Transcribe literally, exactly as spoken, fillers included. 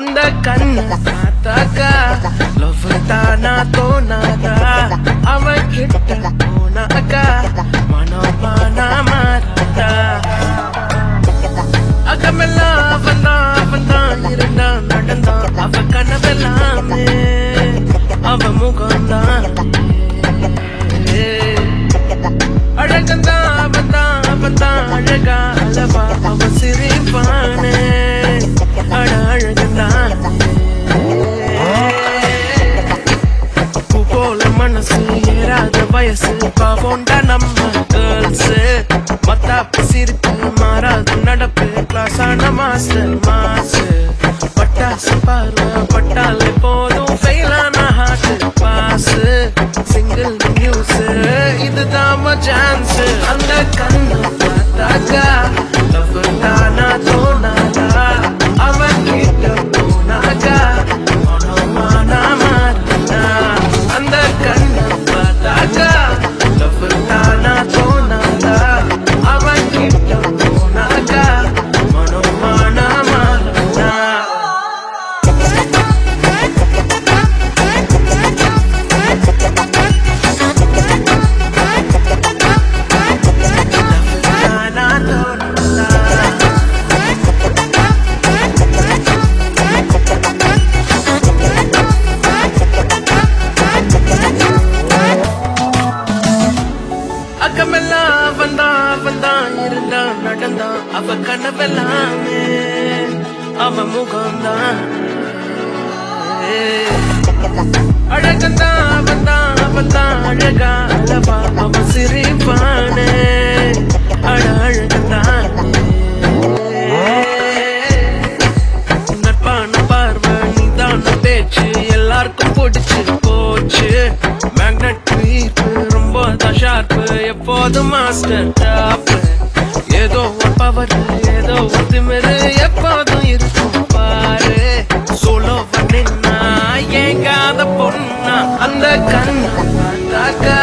அந்த கண்ணு பார்த்தாக்கா லவ் தானா தோணாதா அவன் கிட்ட போனாக்கா மனோபானா மாறாதா அகமெல்லாம் அவன் தான் அவன் தான் இருந்தான் நடந்தான் அவ கனவெல்லாமே அவ முகம்தான் அழகந்தான் அவன் தான் அவன் தான் அழகா அளவா அவ சிரிப்பானே அழ அழகந்தான் பூ போல மனசு ஏறாத வயசு பாவோண்டா நம்ம கேர்ள்ஸ் மத்தாப்பு சிரிப்பு மாறாது நடப்பு கிளாஸான மாஸ்டர் மாசு பட்டாசு பார்வை பட்டாலே போதும் ஃபெயிலான ஹார்ட் பாஸ் சிங்கிள் நியூஸ் இதுதான் சான்ஸ் அந்த கண்ணு பார்த்தாக்கா லவ் தானா தோணாதா அவன் கிட்ட போனாக்கா மனோமானா மாறினா அந்த கண்ணு பார்த்தாக்கா லவ் தானா தோணாதா அவன் கிட்ட போனாக்கா மனோமானா மாறினா அகமெல்லாம் அவன் தான் அவன் தான் இருந்தான் நடந்தான் அவ கனவெல்லாமே அவ முகம்தான் அழகந்தான் அவன் தான் அவன் தான் அழகா அளவா அவ சிரிப்பானே அழ அழகந்தான் நட்பான பார்வை நீதான பேச்சு எல்லாருக்கும் பிடிச்சு போச்சு மேக்னெட் ரொம்ப தான் ஷார்ப்பு எப்போதும் மாஸ்டர் டாப் ஏதோ ஒரு பவர் ஏதோ ஒரு திமிரு எப்போதும் இருக்கும் பாரு சோலோ பண்ணினா ஏங்காத பொண்ணா அந்த கண்ணு பார்த்தாக்கா